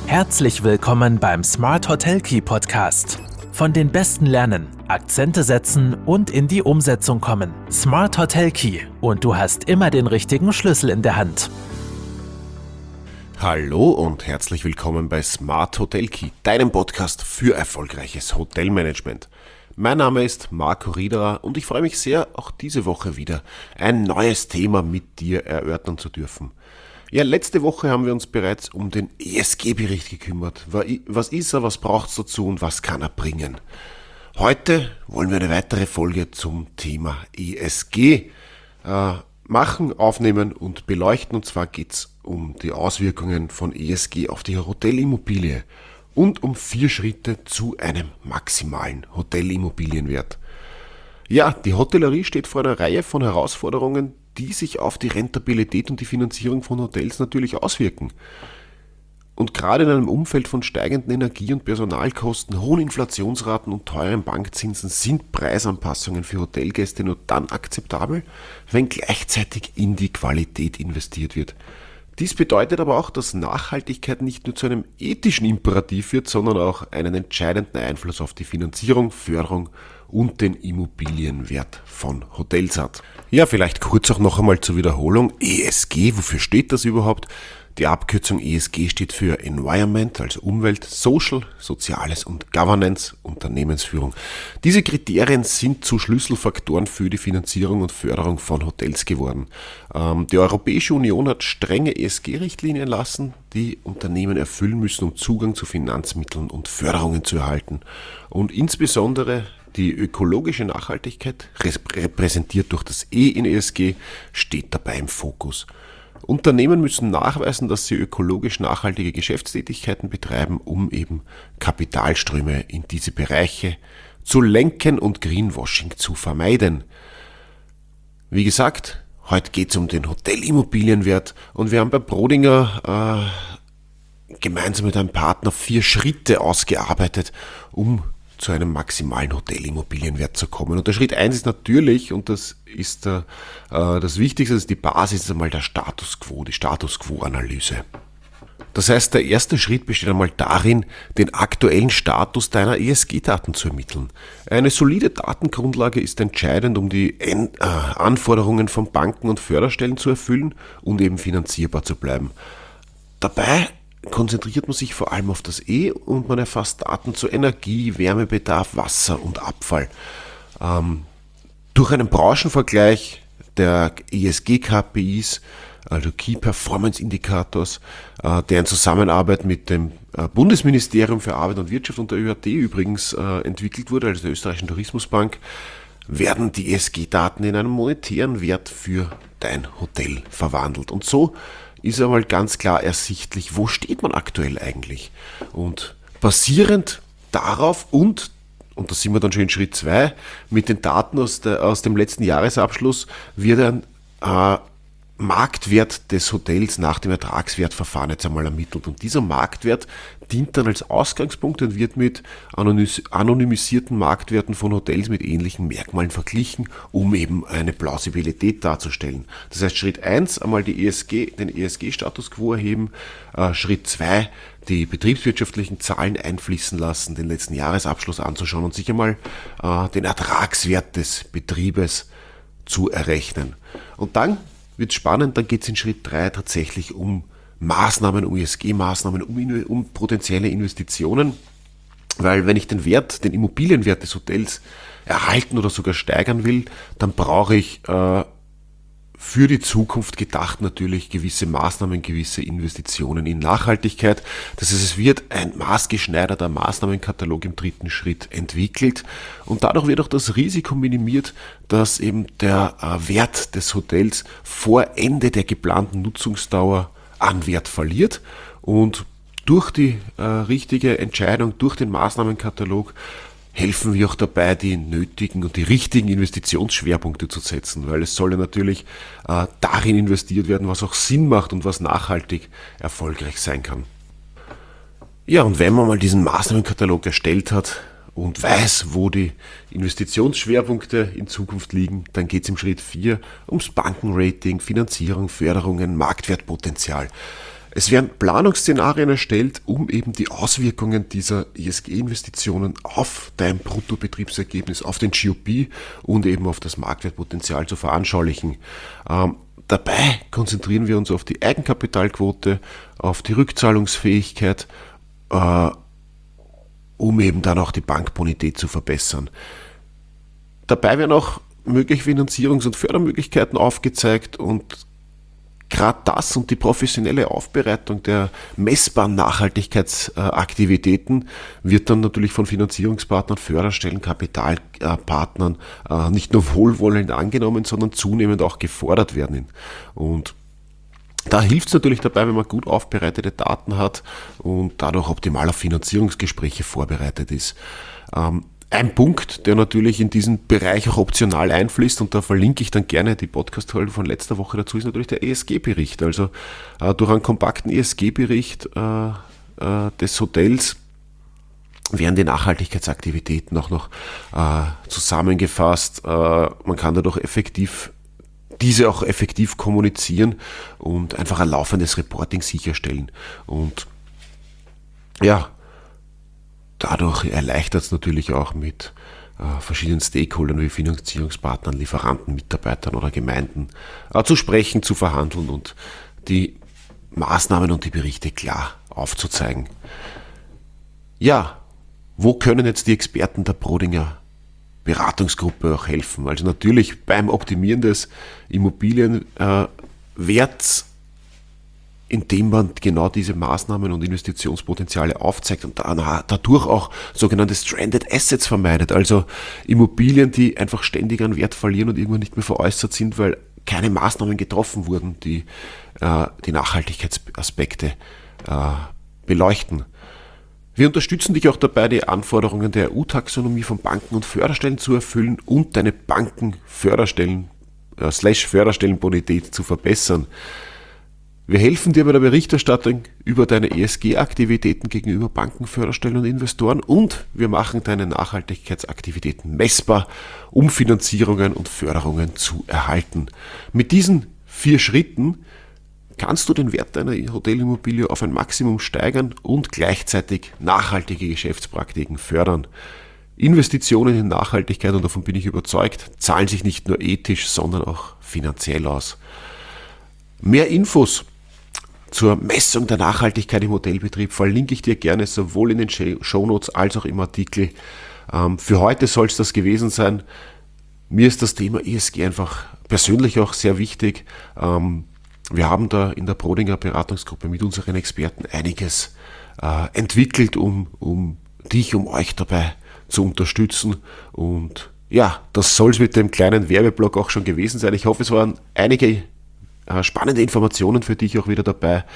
Herzlich willkommen beim Smart Hotel Key Podcast. Von den Besten lernen, Akzente setzen und in die Umsetzung kommen. Smart Hotel Key und du hast immer den richtigen Schlüssel in der Hand. Hallo und herzlich willkommen bei Smart Hotel Key, deinem Podcast für erfolgreiches Hotelmanagement. Mein Name ist Marco Riederer und ich freue mich sehr, auch diese Woche wieder ein neues Thema mit dir erörtern zu dürfen. Ja, letzte Woche haben wir uns bereits um den ESG-Bericht gekümmert. Was ist er, was braucht es dazu und was kann er bringen? Heute wollen wir eine weitere Folge zum Thema ESG machen, aufnehmen und beleuchten. Und zwar geht es um die Auswirkungen von ESG auf die Hotelimmobilie und um 4 Schritte zu einem maximalen Hotelimmobilienwert. Ja, die Hotellerie steht vor einer Reihe von Herausforderungen, die sich auf die Rentabilität und die Finanzierung von Hotels natürlich auswirken. Und gerade in einem Umfeld von steigenden Energie- und Personalkosten, hohen Inflationsraten und teuren Bankzinsen sind Preisanpassungen für Hotelgäste nur dann akzeptabel, wenn gleichzeitig in die Qualität investiert wird. Dies bedeutet aber auch, dass Nachhaltigkeit nicht nur zu einem ethischen Imperativ wird, sondern auch einen entscheidenden Einfluss auf die Finanzierung, Förderung und den Immobilienwert von Hotels hat. Ja, vielleicht kurz auch noch einmal zur Wiederholung. ESG, wofür steht das überhaupt? Die Abkürzung ESG steht für Environment, also Umwelt, Social, Soziales und Governance, Unternehmensführung. Diese Kriterien sind zu Schlüsselfaktoren für die Finanzierung und Förderung von Hotels geworden. Die Europäische Union hat strenge ESG-Richtlinien erlassen, die Unternehmen erfüllen müssen, um Zugang zu Finanzmitteln und Förderungen zu erhalten. Und insbesondere die ökologische Nachhaltigkeit, repräsentiert durch das E in ESG, steht dabei im Fokus. Unternehmen müssen nachweisen, dass sie ökologisch nachhaltige Geschäftstätigkeiten betreiben, um eben Kapitalströme in diese Bereiche zu lenken und Greenwashing zu vermeiden. Wie gesagt, heute geht es um den Hotelimmobilienwert und wir haben bei Brodinger gemeinsam mit einem Partner 4 Schritte ausgearbeitet, um zu einem maximalen Hotelimmobilienwert zu kommen. Und der Schritt 1 ist natürlich, und das ist das Wichtigste, das ist die Basis, ist einmal der Status Quo, die Status Quo-Analyse. Das heißt, der erste Schritt besteht einmal darin, den aktuellen Status deiner ESG-Daten zu ermitteln. Eine solide Datengrundlage ist entscheidend, um die Anforderungen von Banken und Förderstellen zu erfüllen und eben finanzierbar zu bleiben. Dabei konzentriert man sich vor allem auf das E und man erfasst Daten zu Energie, Wärmebedarf, Wasser und Abfall. Durch einen Branchenvergleich der ESG-KPIs, also Key Performance Indicators, der in Zusammenarbeit mit dem Bundesministerium für Arbeit und Wirtschaft und der ÖAT übrigens entwickelt wurde, also der Österreichischen Tourismusbank, werden die ESG-Daten in einen monetären Wert für dein Hotel verwandelt. Und so ist einmal ganz klar ersichtlich, wo steht man aktuell eigentlich. Und basierend darauf und da sind wir dann schon in Schritt 2, mit den Daten aus dem letzten Jahresabschluss wird ein Marktwert des Hotels nach dem Ertragswertverfahren jetzt einmal ermittelt. Und dieser Marktwert dient dann als Ausgangspunkt und wird mit anonymisierten Marktwerten von Hotels mit ähnlichen Merkmalen verglichen, um eben eine Plausibilität darzustellen. Das heißt, Schritt 1 einmal den ESG-Status quo erheben, Schritt 2 die betriebswirtschaftlichen Zahlen einfließen lassen, den letzten Jahresabschluss anzuschauen und sich einmal den Ertragswert des Betriebes zu errechnen. Und dann wird spannend, dann geht es in Schritt 3 tatsächlich um Maßnahmen, um ESG-Maßnahmen, um potenzielle Investitionen, weil wenn ich den Immobilienwert des Hotels erhalten oder sogar steigern will, dann brauche ich für die Zukunft gedacht natürlich gewisse Maßnahmen, gewisse Investitionen in Nachhaltigkeit. Das heißt, es wird ein maßgeschneiderter Maßnahmenkatalog im 3. Schritt entwickelt und dadurch wird auch das Risiko minimiert, dass eben der Wert des Hotels vor Ende der geplanten Nutzungsdauer an Wert verliert und durch die richtige Entscheidung, durch den Maßnahmenkatalog helfen wir auch dabei, die nötigen und die richtigen Investitionsschwerpunkte zu setzen, weil es soll ja natürlich darin investiert werden, was auch Sinn macht und was nachhaltig erfolgreich sein kann. Ja, und wenn man mal diesen Maßnahmenkatalog erstellt hat und weiß, wo die Investitionsschwerpunkte in Zukunft liegen, dann geht es im Schritt 4 ums Bankenrating, Finanzierung, Förderungen, Marktwertpotenzial. Es werden Planungsszenarien erstellt, um eben die Auswirkungen dieser ESG-Investitionen auf dein Bruttobetriebsergebnis, auf den GOP und eben auf das Marktwertpotenzial zu veranschaulichen. Dabei konzentrieren wir uns auf die Eigenkapitalquote, auf die Rückzahlungsfähigkeit, um eben dann auch die Bankbonität zu verbessern. Dabei werden auch mögliche Finanzierungs- und Fördermöglichkeiten aufgezeigt und gerade das und die professionelle Aufbereitung der messbaren Nachhaltigkeitsaktivitäten wird dann natürlich von Finanzierungspartnern, Förderstellen, Kapitalpartnern nicht nur wohlwollend angenommen, sondern zunehmend auch gefordert werden. Und da hilft es natürlich dabei, wenn man gut aufbereitete Daten hat und dadurch optimal auf Finanzierungsgespräche vorbereitet ist. Ein Punkt, der natürlich in diesen Bereich auch optional einfließt, und da verlinke ich dann gerne die Podcast-Folge von letzter Woche dazu, ist natürlich der ESG-Bericht. Also durch einen kompakten ESG-Bericht des Hotels werden die Nachhaltigkeitsaktivitäten auch noch zusammengefasst. Man kann dadurch diese auch effektiv kommunizieren und einfach ein laufendes Reporting sicherstellen. Und ja, dadurch erleichtert es natürlich auch mit verschiedenen Stakeholdern wie Finanzierungspartnern, Lieferanten, Mitarbeitern oder Gemeinden zu sprechen, zu verhandeln und die Maßnahmen und die Berichte klar aufzuzeigen. Ja, wo können jetzt die Experten der Brodinger Beratungsgruppe auch helfen? Also natürlich beim Optimieren des Immobilienwerts, indem man genau diese Maßnahmen und Investitionspotenziale aufzeigt und dadurch auch sogenannte Stranded Assets vermeidet, also Immobilien, die einfach ständig an Wert verlieren und irgendwann nicht mehr veräußert sind, weil keine Maßnahmen getroffen wurden, die die Nachhaltigkeitsaspekte beleuchten. Wir unterstützen dich auch dabei, die Anforderungen der EU-Taxonomie von Banken und Förderstellen zu erfüllen und deine Banken-Förderstellenbonität zu verbessern. Wir helfen dir bei der Berichterstattung über deine ESG-Aktivitäten gegenüber Banken, Förderstellen und Investoren, und wir machen deine Nachhaltigkeitsaktivitäten messbar, um Finanzierungen und Förderungen zu erhalten. Mit diesen 4 Schritten kannst du den Wert deiner Hotelimmobilie auf ein Maximum steigern und gleichzeitig nachhaltige Geschäftspraktiken fördern. Investitionen in Nachhaltigkeit, und davon bin ich überzeugt, zahlen sich nicht nur ethisch, sondern auch finanziell aus. Mehr Infos zur Messung der Nachhaltigkeit im Hotelbetrieb verlinke ich dir gerne sowohl in den Shownotes als auch im Artikel. Für heute soll es das gewesen sein. Mir ist das Thema ESG einfach persönlich auch sehr wichtig. Wir haben da in der Brodinger Beratungsgruppe mit unseren Experten einiges entwickelt, um euch dabei zu unterstützen. Und ja, das soll es mit dem kleinen Werbeblock auch schon gewesen sein. Ich hoffe, es waren einige spannende Informationen für dich auch wieder dabei.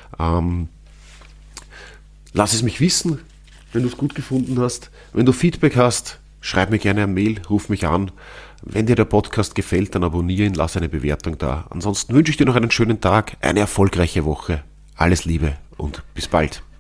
Lass es mich wissen, wenn du es gut gefunden hast. Wenn du Feedback hast, schreib mir gerne eine Mail, ruf mich an. Wenn dir der Podcast gefällt, dann abonniere ihn, lass eine Bewertung da. Ansonsten wünsche ich dir noch einen schönen Tag, eine erfolgreiche Woche. Alles Liebe und bis bald.